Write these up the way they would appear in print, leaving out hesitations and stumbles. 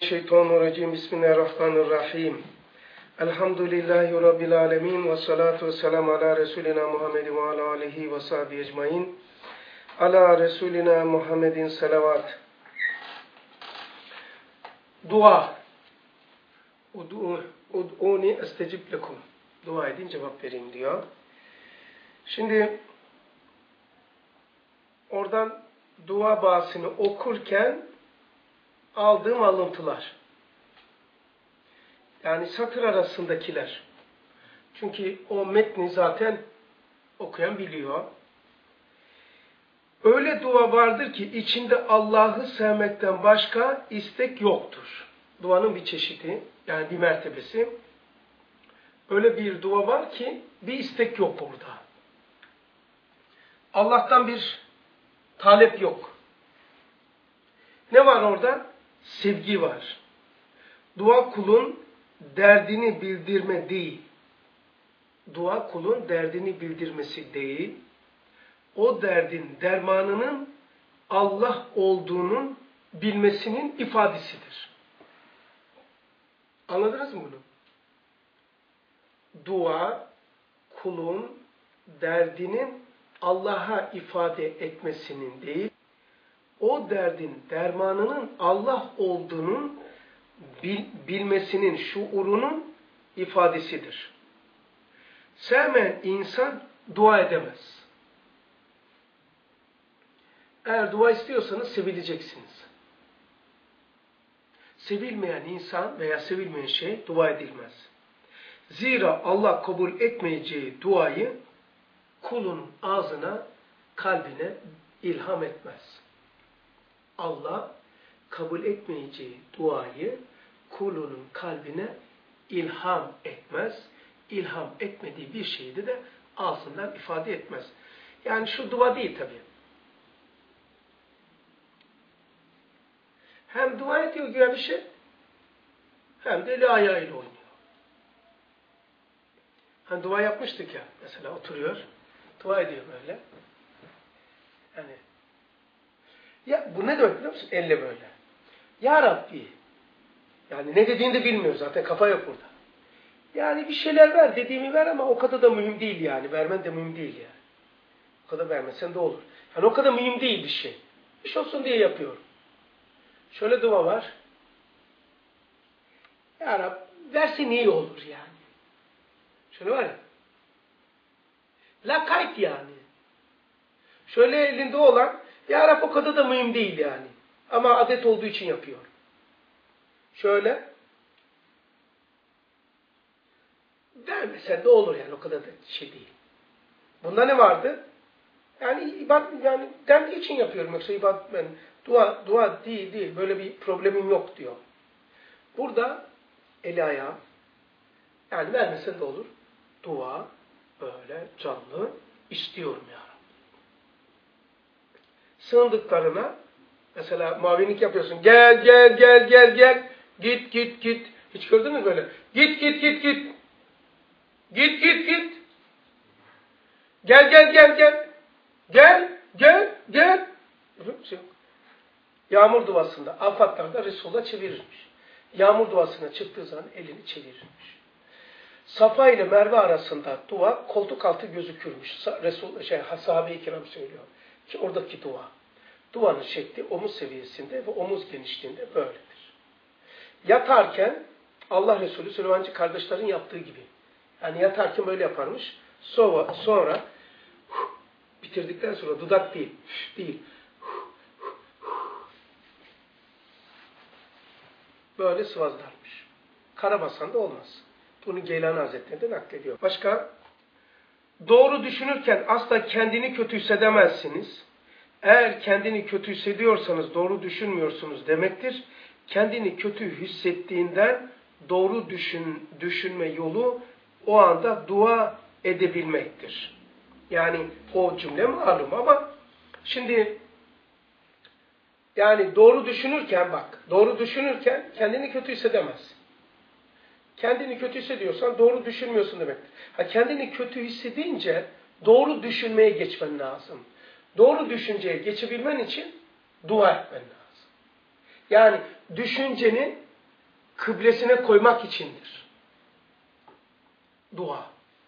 Şeytanirracim. Bismillahirrahmanirrahim. Elhamdülillahi Rabbil alemin. Ve salatu ve selamu ala Resulina Muhammedin ve ala alihi ve sahbihi ecmain. Ala Resulina Muhammedin salavat. Dua. Ud'uni estecib lekum. Dua edin, cevap vereyim diyor. Şimdi oradan dua bahsini okurken aldığım alıntılar. Yani satır arasındakiler. Çünkü o metni zaten okuyan biliyor. Öyle dua vardır ki içinde Allah'ı sevmekten başka istek yoktur. Duanın bir çeşidi, yani bir mertebesi. Öyle bir dua var ki bir istek yok orada. Allah'tan bir talep yok. Ne var orada? Sevgi var. Dua kulun derdini bildirme değil. Dua kulun derdini bildirmesi değil. O derdin dermanının Allah olduğunun bilmesinin ifadesidir. Anladınız mı bunu? Dua kulun derdinin Allah'a ifade etmesinin değil, o derdin dermanının Allah olduğunun bilmesinin, şuurunun ifadesidir. Sevmeyen insan dua edemez. Eğer dua istiyorsanız sevileceksiniz. Sevilmeyen insan veya sevilmeyen şey dua edilmez. Zira Allah kabul etmeyeceği duayı kulun ağzına, kalbine ilham etmez. Allah kabul etmeyeceği duayı kulunun kalbine ilham etmez. İlham etmediği bir şeyi de ağzından ifade etmez. Yani şu dua değil tabii. Hem dua ediyor güya bir şey, hem de el ayağıyla oynuyor. Hani dua yapmıştık ya, mesela oturuyor, dua ediyor böyle. Yani ya bu ne demek biliyor musun? Elle böyle. Ya Rabbi. Yani ne dediğini de bilmiyor zaten. Kafa yok burada. Yani bir şeyler ver. Dediğimi ver ama o kadar da mühim değil yani. Vermen de mühim değil yani. O kadar vermesen de olur. Yani o kadar mühim değil bir şey. Bir şey olsun diye yapıyorum. Şöyle dua var. Ya Rabbi versin iyi olur yani. Şöyle var ya. Lakayt yani. Şöyle elinde olan Ya Rabbi o kadar da mühim değil yani. Ama adet olduğu için yapıyor. Şöyle. Vermesen de olur yani. O kadar da şey değil. Bunda ne vardı? Yani ibadet, yani dendiği için yapıyorum. Yoksa ibadet, ben dua değil. Böyle bir problemim yok diyor. Burada eli ayağı. Yani vermesen de olur. Dua böyle canlı istiyorum ya. Sığındıklarına mesela mavinik yapıyorsun. Gel. Git. Hiç gördün mü böyle? Git. Git. Gel. Yağmur duasında, afatlarda Resulullah çevirirmiş. Yağmur duasına çıktığı zaman elini çevirirmiş. Safa ile Merve arasında dua koltuk altı gözükürmüş. Sahabe-i kiram söylüyor. Ki oradaki dua. Duanın şekli omuz seviyesinde ve omuz genişliğinde böyledir. Yatarken Allah Resulü Süleymancı kardeşlerin yaptığı gibi. Yani yatarken böyle yaparmış. Sonra bitirdikten sonra dudak değil. Böyle sıvazlarmış. Karabasan da olmaz. Bunu Geylani Hazretleri de naklediyor. Başka? Doğru düşünürken asla kendini kötü hissedemezsiniz. Eğer kendini kötü hissediyorsanız doğru düşünmüyorsunuz demektir. Kendini kötü hissettiğinden doğru düşünme yolu o anda dua edebilmektir. Yani o cümle malum ama şimdi yani doğru düşünürken kendini kötü hissedemezsin. Kendini kötü hissediyorsan doğru düşünmüyorsun demektir. Kendini kötü hissedince doğru düşünmeye geçmen lazım. Doğru düşünceye geçebilmen için dua etmen lazım. Yani düşüncenin kıblesine koymak içindir. Dua.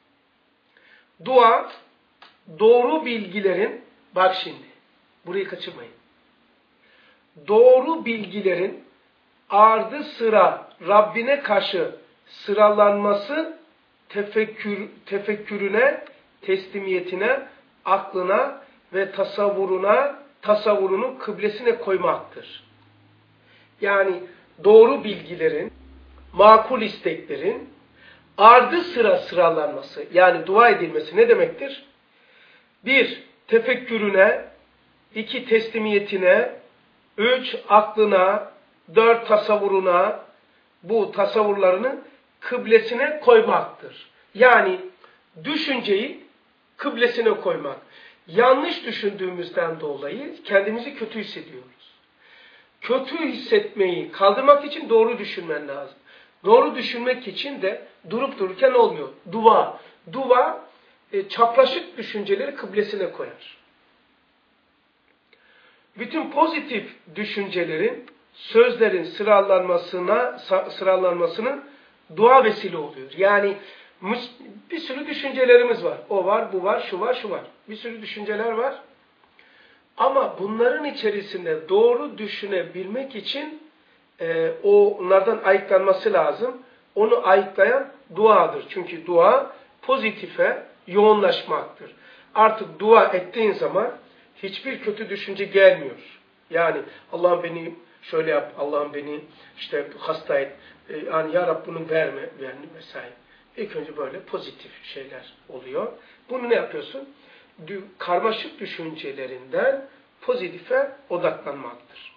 Dua, doğru bilgilerin, bak şimdi, burayı kaçırmayın. Doğru bilgilerin ardı sıra Rabbine karşı sıralanması, tefekkürüne, teslimiyetine, aklına ve tasavvurunu kıblesine koymaktır. Yani doğru bilgilerin, makul isteklerin ardı sıra sıralanması, yani dua edilmesi ne demektir? 1. Tefekkürüne, 2. Teslimiyetine, 3. Aklına, 4. Tasavvuruna, bu tasavvurlarını kıblesine koymaktır. Yani düşünceyi kıblesine koymak. Yanlış düşündüğümüzden dolayı kendimizi kötü hissediyoruz. Kötü hissetmeyi kaldırmak için doğru düşünmen lazım. Doğru düşünmek için de durup dururken olmuyor. Dua çapraşık düşünceleri kıblesine koyar. Bütün pozitif düşüncelerin, sözlerin sıralanmasının dua vesile oluyor. Yani bir sürü düşüncelerimiz var. O var, bu var, şu var, şu var. Bir sürü düşünceler var. Ama bunların içerisinde doğru düşünebilmek için onlardan ayıklanması lazım. Onu ayıklayan duadır. Çünkü dua pozitife yoğunlaşmaktır. Artık dua ettiğin zaman hiçbir kötü düşünce gelmiyor. Yani Allah'ım beni şöyle yap, Allah'ım beni işte hasta et, yani ya Rabbi bunu verme vesaire. İlk önce böyle pozitif şeyler oluyor. Bunu ne yapıyorsun? Karmaşık düşüncelerinden pozitife odaklanmaktır.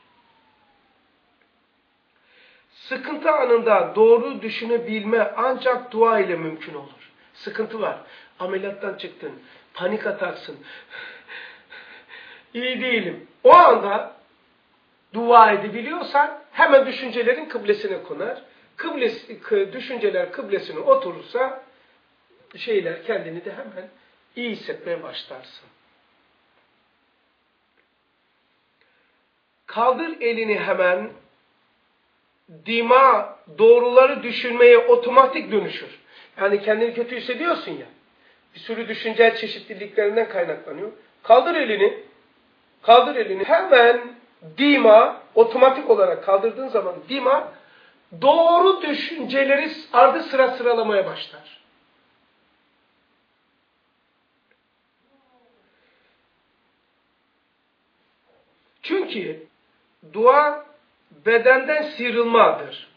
Sıkıntı anında doğru düşünebilme ancak dua ile mümkün olur. Sıkıntı var. Ameliyattan çıktın, panik ataksın. İyi değilim. O anda dua edebiliyorsan hemen düşüncelerin kıblesine konar. Düşünceler kıblesine oturursa kendini de hemen iyi hissetmeye başlarsın. Kaldır elini hemen, doğruları düşünmeye otomatik dönüşür. Yani kendini kötü hissediyorsun ya, bir sürü düşüncel çeşitliliklerinden kaynaklanıyor. Kaldır elini hemen otomatik olarak kaldırdığın zaman doğru düşünceleri ardı sıra sıralamaya başlar. Çünkü dua bedenden sıyrılmadır.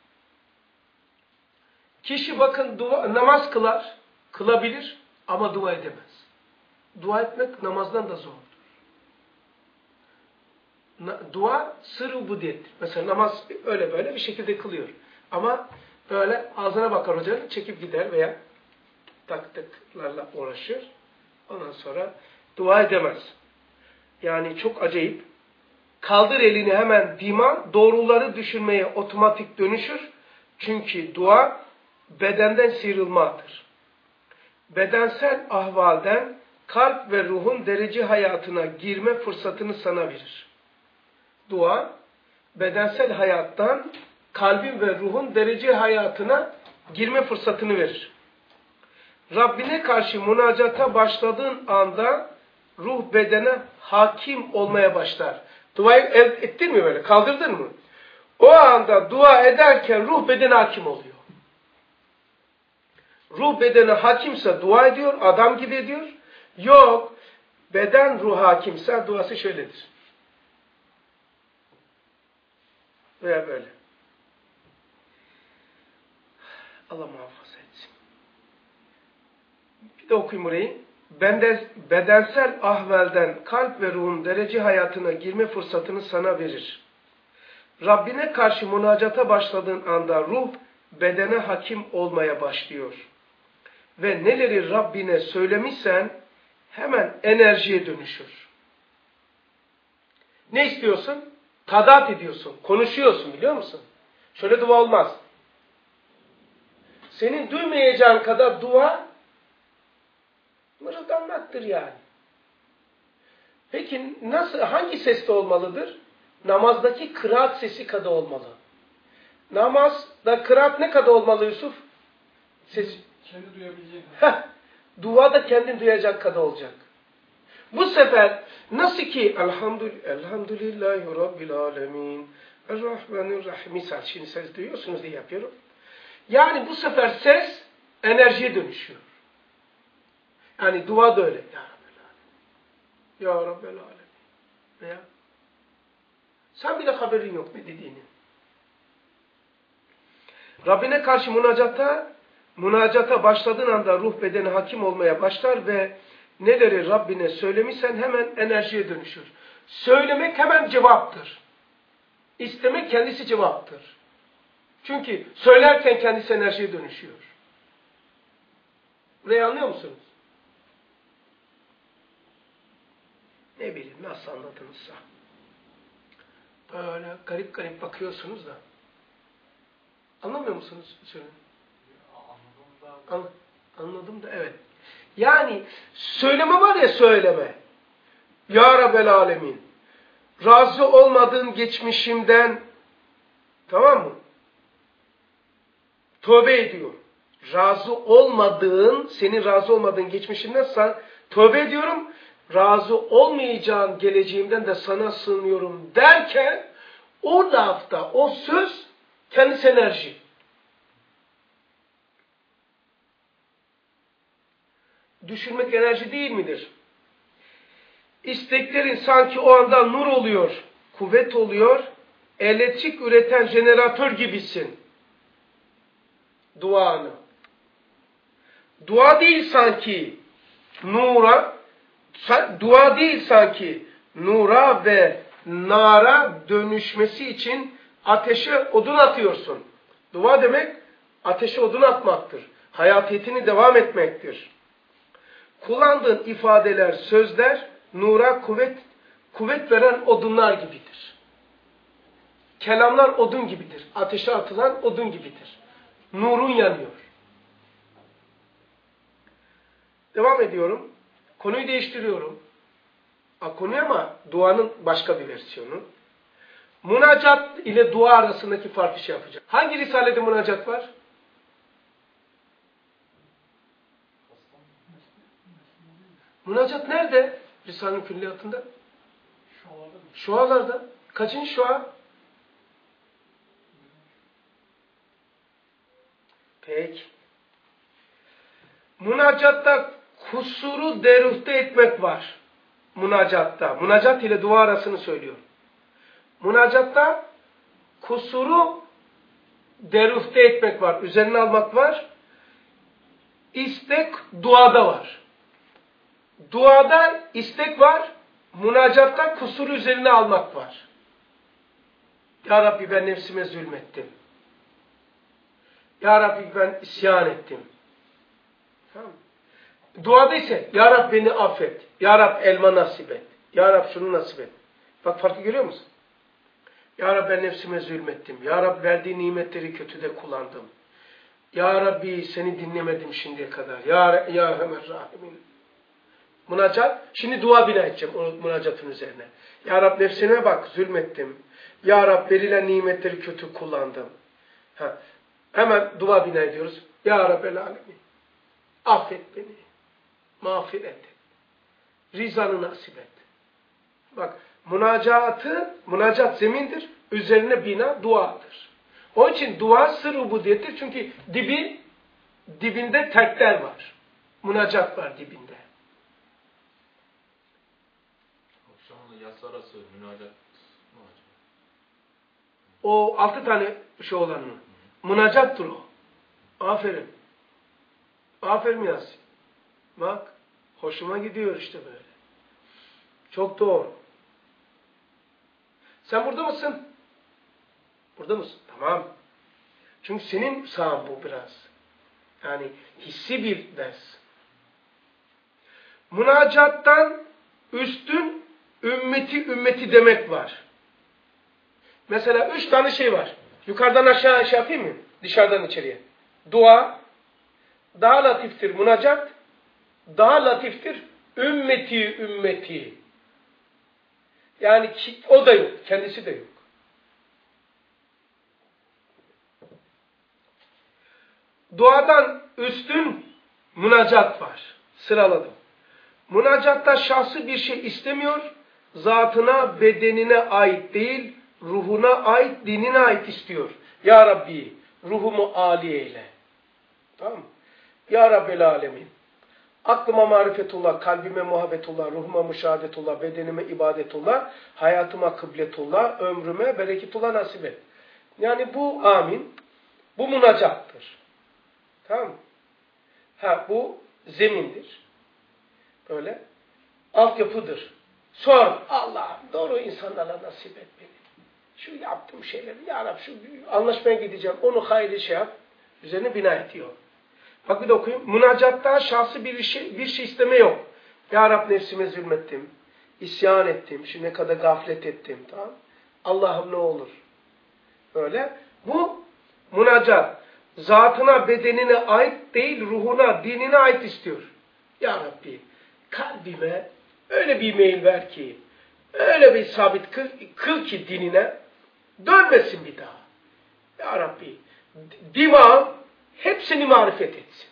Kişi bakın namaz kılabilir ama dua edemez. Dua etmek namazdan da zordur. Dua sır ubudiyettir. Mesela namaz öyle böyle bir şekilde kılıyor. Ama böyle ağzına bakar hocanın çekip gider veya taktıklarla uğraşır. Ondan sonra dua edemez. Yani çok acayip. Kaldır elini hemen doğruları düşünmeye otomatik dönüşür. Çünkü dua bedenden sıyrılmadır. Bedensel ahvalden kalp ve ruhun derece hayatına girme fırsatını sana verir. Dua, bedensel hayattan kalbin ve ruhun derece hayatına girme fırsatını verir. Rabbine karşı münacata başladığın anda ruh bedene hakim olmaya başlar. Duayı ettin mi böyle? Kaldırdın mı? O anda dua ederken ruh bedene hakim oluyor. Ruh bedene hakimse dua ediyor, adam gibi ediyor. Yok, beden ruh hakimse duası şöyledir. Veya böyle. Allah muhafaza etsin. Bir de okuyayım burayı. Bedensel ahvalden kalp ve ruhun derece hayatına girme fırsatını sana verir. Rabbine karşı münacata başladığın anda ruh bedene hakim olmaya başlıyor. Ve neleri Rabbine söylemişsen hemen enerjiye dönüşür. Ne istiyorsun? Tadat ediyorsun, konuşuyorsun biliyor musun? Şöyle dua olmaz. Senin duymayacağın kadar dua mırıldanmaktır yani. Peki hangi seste olmalıdır? Namazdaki kıraat sesi kadar olmalı. Namazda kıraat ne kadar olmalı Yusuf? Ses. Kendi duyabileceğin kadar. Dua da kendin duyacak kadar olacak. Bu sefer nasıl ki Elhamdülillahi Rabbil Alemin Errahmanirrahim. Misal şimdi ses duyuyorsunuz diye yapıyorum. Yani bu sefer ses enerjiye dönüşüyor. Yani dua da öyle. Ya Rabbel Alemin. Veya sen bile haberin yok ne dediğinin. Rabbine karşı münacata başladığın anda ruh bedeni hakim olmaya başlar ve neleri Rabbine söylemişsen hemen enerjiye dönüşür. Söylemek hemen cevaptır. İstemek kendisi cevaptır. Çünkü söylerken kendisi enerjiye dönüşüyor. Burayı anlıyor musunuz? Ne bileyim nasıl anladınızsa. Böyle garip garip bakıyorsunuz da. Anlamıyor musunuz? Söyleyin. Anladım da evet. Yani söyleme var ya söyleme. Ya Rabbel Alemin. Razı olmadığın geçmişimden tamam mı? Tövbe ediyorum. Senin razı olmadığın geçmişinden tövbe ediyorum. Razı olmayacağın geleceğimden de sana sığınıyorum derken o lafta, o söz kendisi enerji. Düşünmek enerji değil midir? İsteklerin sanki o anda nur oluyor, kuvvet oluyor, elektrik üreten jeneratör gibisin. Duanı. Dua değil sanki nura ve nara dönüşmesi için ateşe odun atıyorsun. Dua demek ateşe odun atmaktır. Hayatiyetini devam etmektir. Kullandığın ifadeler, sözler nura kuvvet veren odunlar gibidir. Kelamlar odun gibidir. Ateşe atılan odun gibidir. Nurun yanıyor. Devam ediyorum. Konuyu değiştiriyorum. Konu ama duanın başka bir versiyonu. Münacat ile dua arasındaki farkı şey yapacağım. Hangi risalede münacat var? Münacat nerede? Risale'nin külliyatında. Şualarda. Kaçıncı şua? Peki. Münacatta kusuru deruhte etmek var. Münacatta. Münacat ile dua arasını söylüyor. Münacatta kusuru deruhte etmek var. Üzerine almak var. İstek duada var. Duada istek var. Münacatta kusuru üzerine almak var. Ya Rabbi ben nefsime zulmettim. Ya Rabbi ben isyan ettim. Tamam. Duada ise Ya Rabbi beni affet. Ya Rabbi elma nasip et. Ya Rabbi şunu nasip et. Bak farkı görüyor musun? Ya Rabbi ben nefsime zulmettim. Ya Rabbi verdiği nimetleri kötüde kullandım. Ya Rabbi seni dinlemedim şimdiye kadar. Ya Erhamer Rahimin. Münacat. Şimdi dua bina edeceğim o münacatın üzerine. Ya Rabbi nefsime bak zulmettim. Ya Rabbi verilen nimetleri kötü kullandım. Hemen dua bina ediyoruz. Ya Rabbel Alemin. Affet beni. Mağfiret et. Rizanı nasip et. Bak münacat zemindir. Üzerine bina duadır. Onun için dua sır ubudiyettir. Çünkü dibinde terkler var. Münacat var dibinde. Akşamında yatsı arası münacat. O 6 tane şey olan mı? Münacattır o. Aferin. Aferin Yasin. Bak. Hoşuma gidiyor işte böyle. Çok doğru. Sen burada mısın? Burada mısın? Tamam. Çünkü senin sahan bu biraz. Yani hissi bir ders. Münacattan üstün ümmeti demek var. Mesela 3 tane şey var. Yukarıdan aşağı şey yapayım mı? Dışarıdan içeriye. Dua, daha latiftir münacat, daha latiftir ümmeti. Yani o da yok, kendisi de yok. Duadan üstün münacat var. Sıraladım. Münacatta şahsı bir şey istemiyor. Zatına, bedenine ait değil, ruhuna ait, dinine ait istiyor. Ya Rabbi, ruhumu âli eyle. Tamam mı? Ya Rabbel alemin. Aklıma marifetullah, kalbime muhabbetullah, ruhuma müşahadetullah, bedenime ibadetullah, hayatıma kıbletullah, ömrüme bereketullah nasip et. Yani bu amin, bu münacattır. Tamam mı? Bu zemindir. Böyle. Altyapıdır. Sor, Allah'ım doğru insanlarla nasip et beni. Şu yaptığım şeyleri, ya Rabbi şu anlaşmaya gideceğim, onu hayırlı şey yap. Üzerine bina ediyor. Bak bir de okuyayım. Münacatta şahsı bir şey isteme yok. Ya Rabbi nefsime zulmettim. İsyan ettim. Şu ne kadar gaflet ettim. Tamam. Allah'ım ne olur. Böyle. Bu münacat. Zatına, bedenine ait değil, ruhuna, dinine ait istiyor. Ya Rabbi kalbime öyle bir meyil ver ki, öyle bir sabit kıl ki dinine dönmesin bir daha. Ya Rabbi dimağım hepsini marifet etsin.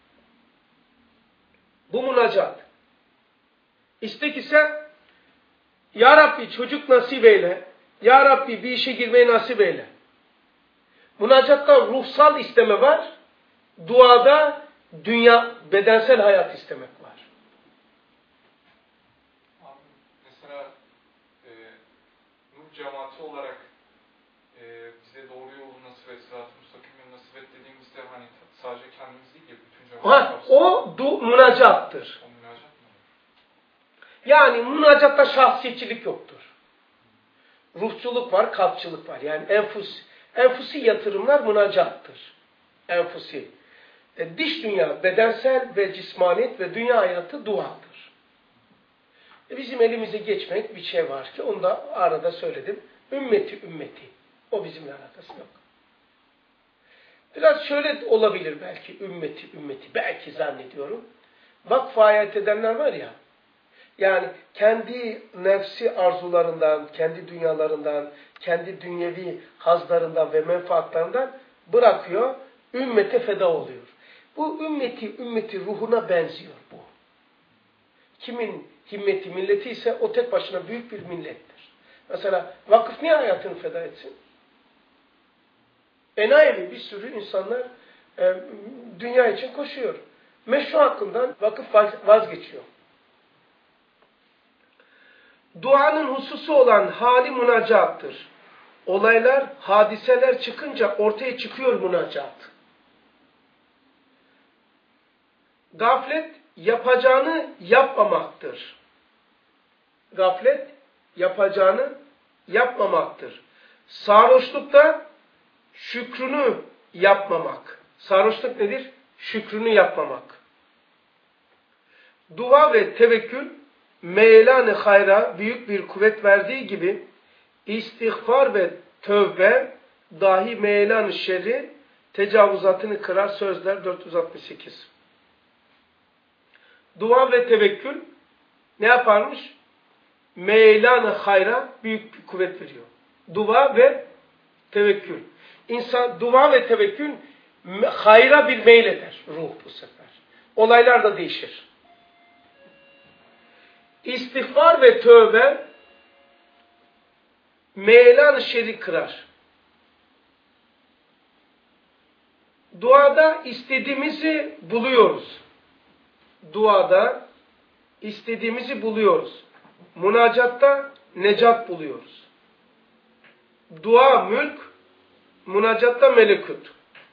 Bu münacat. İstek ise Ya Rabbi çocuk nasip eyle. Ya Rabbi bir işe girmeyi nasip eyle. Münacatta ruhsal isteme var. Duada dünya, bedensel hayat istemek var. Abi, mesela Nur cemaati olarak bize doğru yolu nasip et, sırat-ı müstakimi nasip et dediğimizde hani sadece kendimiz değil ya bütün cemaat. O münacattır. O münacat mı? Yani münacatta şahsiyetçilik yoktur. Ruhçuluk var, kalpçılık var. Yani enfusi yatırımlar münacattır. Enfusi. Dış dünya, bedensel ve cismaniyet ve dünya hayatı duadır. Bizim elimize geçmek bir şey var ki onu da arada söyledim. Ümmeti. O bizimle alakası yok. Biraz şöyle olabilir belki ümmeti. Belki zannediyorum. Vakf ayet edenler var ya. Yani kendi nefsi arzularından, kendi dünyalarından, kendi dünyevi hazlarından ve menfaatlerinden bırakıyor, ümmete feda oluyor. Bu ümmeti ruhuna benziyor bu. Kimin himmeti, milleti ise o tek başına büyük bir millettir. Mesela vakıf niye hayatını feda etsin? Enayi bir sürü insanlar dünya için koşuyor. Meşru hakkından vakıf vazgeçiyor. Duanın hususu olan hali münacattır. Olaylar, hadiseler çıkınca ortaya çıkıyor münacat. Gaflet yapacağını yapmamaktır. Gaflet yapacağını yapmamaktır. Sarhoşlukta şükrünü yapmamak. Sarhoşluk nedir? Şükrünü yapmamak. Dua ve tevekkül meylan-ı hayra büyük bir kuvvet verdiği gibi istiğfar ve tövbe dahi meylan-ı şerri tecavüzatını kırar. Sözler 468. Dua ve tevekkül ne yaparmış? Meylan-ı hayra büyük bir kuvvet veriyor. Dua ve tevekkül. İnsan dua ve tevekkül hayra bir meyleder ruh bu sefer. Olaylar da değişir. İstiğfar ve tövbe meylan-ı şerri kırar. Duada istediğimizi buluyoruz. Duada istediğimizi buluyoruz. Münacatta necat buluyoruz. Dua mülk, münacatta melekut.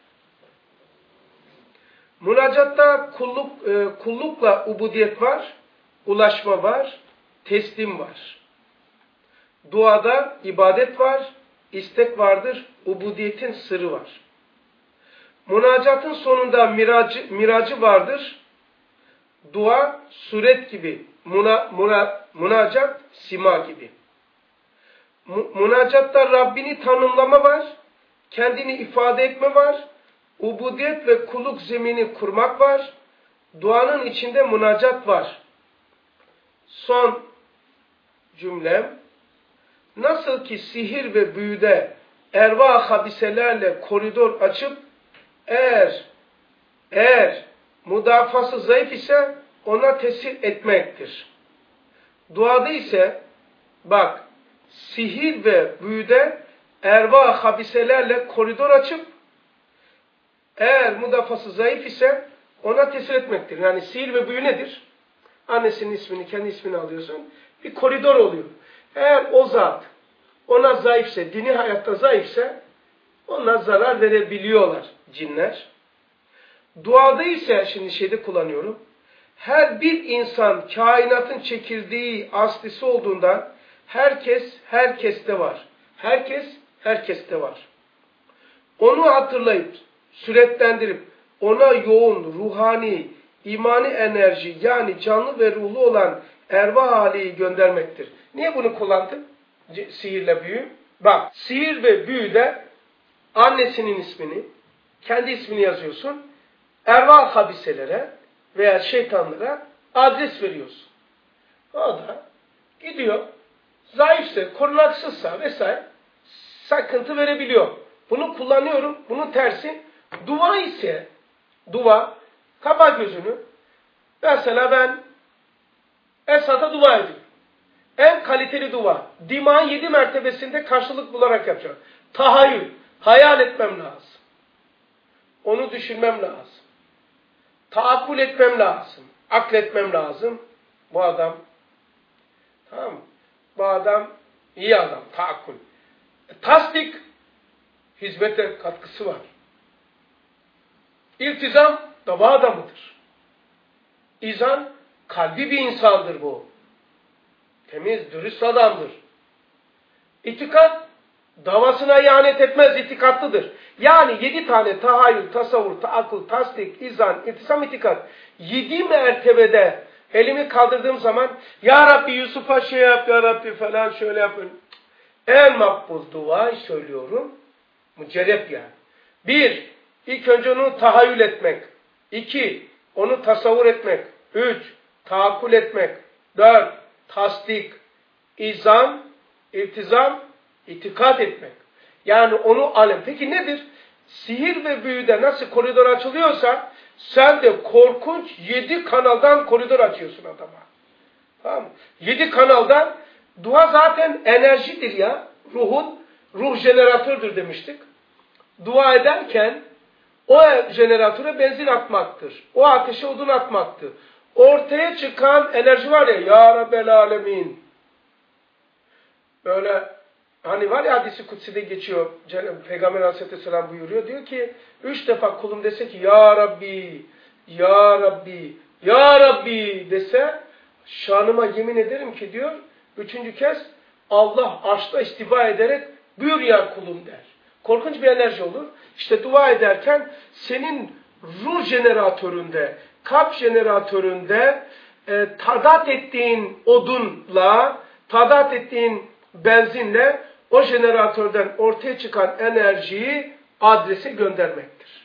Münacatta kullukla ubudiyet var, ulaşma var, teslim var. Duada ibadet var, istek vardır, ubudiyetin sırrı var. Münacatın sonunda miracı vardır. Dua suret gibi, münacat sima gibi. Münacatta Rabbini tanımlama var, kendini ifade etme var, ubudiyet ve kulluk zemini kurmak var, duanın içinde münacat var. Son cümlem, nasıl ki sihir ve büyüde erva habiselerle koridor açıp eğer Eğer müdafası zayıf ise ona tesir etmektir. Duada ise bak sihir ve büyüde erva habiselerle koridor açıp eğer müdafası zayıf ise ona tesir etmektir. Yani sihir ve büyü nedir? Annesinin ismini, kendi ismini alıyorsun. Bir koridor oluyor. Eğer o zat ona zayıfse, dini hayatta zayıfse ona zarar verebiliyorlar cinler. Duada ise, şimdi şeyde kullanıyorum. Her bir insan kainatın çekirdeği, aslisi olduğundan herkes, herkeste var. Herkes, herkeste var. Onu hatırlayıp, süreklendirip, ona yoğun, ruhani, imani enerji yani canlı ve ruhlu olan erva haliyi göndermektir. Niye bunu kullandım? Sihirle büyü. Bak, sihir ve büyüde annesinin ismini, kendi ismini yazıyorsun. Erva habiselere veya şeytanlara adres veriyorsun. O da gidiyor. Zayıfsa, korunaksızsa vesaire sakıntı verebiliyor. Bunu kullanıyorum. Bunun tersi dua ise dua, kapa gözünü. Mesela ben Esad'a dua ediyorum. En kaliteli dua. Dimağın 7 mertebesinde karşılık bularak yapacağım. Tahayyül. Hayal etmem lazım. Onu düşünmem lazım. Taakkul etmem lazım. Akletmem lazım. Bu adam tamam mı? Bu adam iyi adam. Taakkul. Tasdik hizmete katkısı var. İltizam dava adamıdır. İzan kalbi bir insandır bu. Temiz, dürüst adamdır. İtikat davasına ihanet etmez, itikatlıdır. Yani 7 tane tahayyül, tasavvur, taakkul, tasdik, izan, iltisam, itikat. 7 mertebede elimi kaldırdığım zaman Ya Rabbi Yusuf'a şey yap, Ya Rabbi falan şöyle yapın. En makbul duayı söylüyorum. Mücerrep yani. 1. İlk önce onu tahayyül etmek. 2. Onu tasavvur etmek. 3. Taakkul etmek. 4. Tasdik, izan, iltizam, itikat etmek. Yani onu alem. Peki nedir? Sihir ve büyüde nasıl koridor açılıyorsa sen de korkunç 7 kanaldan koridor açıyorsun adama. Tamam mı? 7 kanaldan dua zaten enerjidir ya. Ruh jeneratördür demiştik. Dua ederken o jeneratöre benzin atmaktır. O ateşe odun atmaktır. Ortaya çıkan enerji var ya, Ya Rabbel Alemin. Böyle hani var ya hadisi kutside geçiyor. Peygamber Aleyhisselam buyuruyor. Diyor ki 3 defa kulum dese ki Ya Rabbi, Ya Rabbi, Ya Rabbi dese şanıma yemin ederim ki diyor 3. kez Allah arşta istiva ederek buyur ya kulum der. Korkunç bir enerji olur. İşte dua ederken senin ruh jeneratöründe, kalp jeneratöründe tadat ettiğin odunla, tadat ettiğin benzinle o jeneratörden ortaya çıkan enerjiyi adrese göndermektir.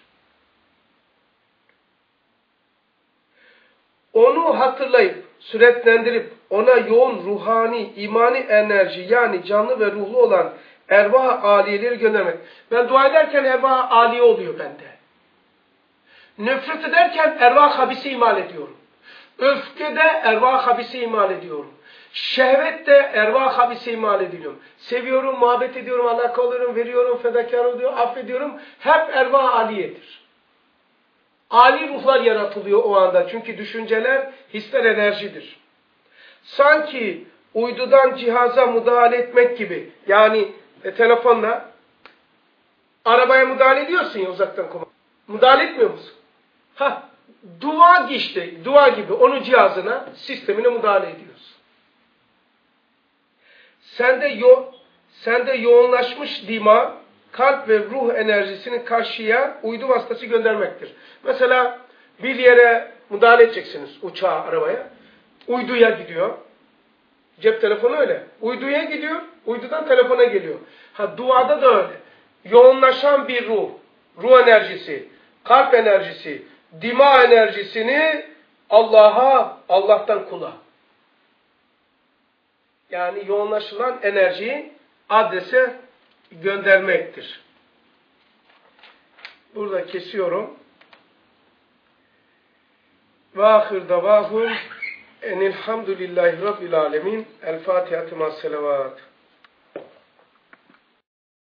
Onu hatırlayıp, süreklendirip, ona yoğun ruhani, imani enerji yani canlı ve ruhlu olan ervah aliyeleri göndermek. Ben dua ederken ervah aliye oluyor bende. Nefret ederken ervah habisi imal ediyorum. Öfkede ervah habisi imal ediyorum. Şehvette ervah habisi imal ediyorum. Seviyorum, muhabbet ediyorum, alaka oluyorum, veriyorum, fedakar oluyorum, affediyorum. Hep ervah aliyedir. Ali ruhlar yaratılıyor o anda. Çünkü düşünceler, hisler enerjidir. Sanki uydudan cihaza müdahale etmek gibi. Yani telefonla arabaya müdahale ediyorsun ya uzaktan kumanda. Müdahale etmiyor musun? Dua işte, dua gibi onun cihazına, sistemine müdahale ediyorsun. Sende yoğunlaşmış dima, kalp ve ruh enerjisini karşıya uydu vasıtası göndermektir. Mesela bir yere müdahale edeceksiniz, uçağa, arabaya. Uyduya gidiyor. Cep telefonu öyle. Uyduya gidiyor, uydudan telefona geliyor. Duada da öyle. Yoğunlaşan bir ruh enerjisi, kalp enerjisi, dima enerjisini Allah'tan kula. Yani yoğunlaşılan enerjiyi adrese göndermektir. Burada kesiyorum. Ve ahir davahum enilhamdülillahi rabbil alemin. El Fatiha'tü ma'as selavat.